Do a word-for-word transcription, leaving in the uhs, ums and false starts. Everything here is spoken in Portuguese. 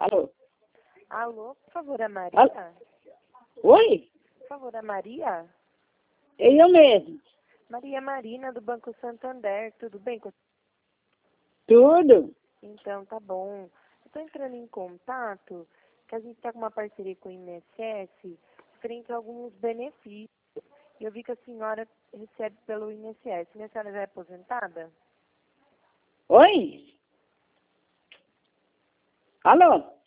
Alô? Alô, por favor, a Maria? Alô? Oi? Por favor, a Maria? É eu mesmo. Maria Marina, do Banco Santander, tudo bem? com- Tudo? Então, tá bom. Eu tô entrando em contato, que a gente tá com uma parceria com o I N S S, frente a alguns benefícios. E eu vi que a senhora recebe pelo I N S S. Minha senhora já é aposentada? Oi? Alô?